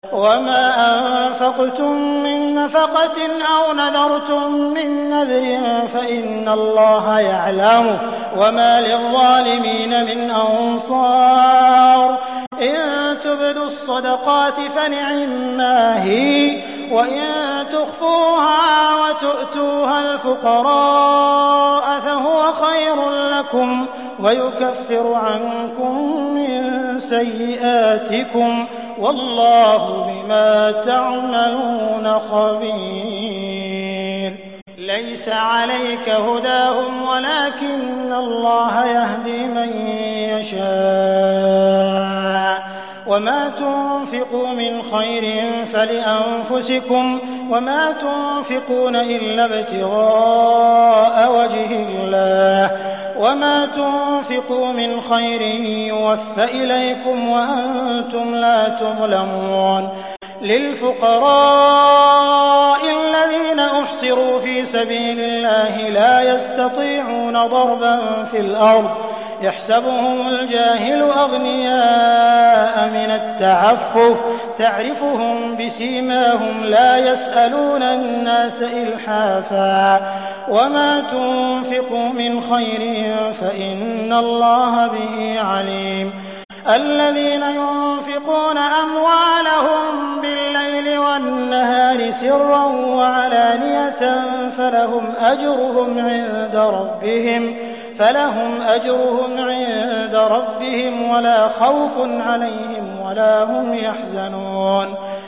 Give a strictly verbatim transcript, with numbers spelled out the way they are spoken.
وَمَا أَنفَقْتُم مِّن نَّفَقَةٍ أَوْ نَذَرْتُم مِّن نَّذْرٍ فَإِنَّ اللَّهَ يَعْلَمُهُ ۗ وَمَا لِلظَّالِمِينَ مِنْ أَنصَارٍ. إِن تُبْدُوا الصَّدَقَاتِ فَنِعِمَّا هِيَ ۖ وَإِن تُخْفُوهَا وَتُؤْتُوهَا الْفُقَرَاءَ فَهُوَ خَيْرٌ لَّكُمْ وَيُكَفِّرُ عَنكُم مِّن سَيِّئَاتِكُمْ ۗ وَاللَّهُ بِمَا تَعْمَلُونَ خَبِيرٌ. لَيْسَ عَلَيْكَ هُدَاهُمْ وَلَٰكِنَّ اللَّهَ يَهْدِي مَن يَشَاءُ ۗ وَمَا تُنفِقُوا مِنْ خَيْرٍ فَلِأَنفُسِكُمْ ۚ وَمَا تُنفِقُونَ إِلَّا ابْتِغَاءَ وَجْهِ اللَّهِ ۚ وَمَا تُنفِقُوا مِنْ خَيْرٍ يُوَفَّ إِلَيْكُمْ وَأَنتُمْ لَا تُظْلَمُونَ. لِلْفُقَرَاءِ الَّذِينَ أُحْصِرُوا فِي سَبِيلِ اللَّهِ لَا يَسْتَطِيعُونَ ضَرْبًا فِي الْأَرْضِ يَحْسَبُهُمُ الْجَاهِلُ أَغْنِيَاءَ مِنَ التَّعَفُّفِ تَعْرِفُهُم بِسِيمَاهُمْ لَا يَسْأَلُونَ النَّاسَ إِلْحَافًا ۗ وَمَا تُنفِقُوا مِنْ خَيْرٍ فَإِنَّ اللَّهَ بِهِ عَلِيمٌ. الَّذِينَ يُنفِقُونَ أَمْوَالَهُم بِاللَّيْلِ وَالنَّهَارِ سِرًّا وَعَلَانِيَةً فَلَهُمْ أَجْرُهُمْ عِندَ رَبِّهِمْ فَلَهُمْ أَجْرُهُمْ عِندَ رَبِّهِمْ وَلَا خَوْفٌ عَلَيْهِمْ وَلَا هُمْ يَحْزَنُونَ.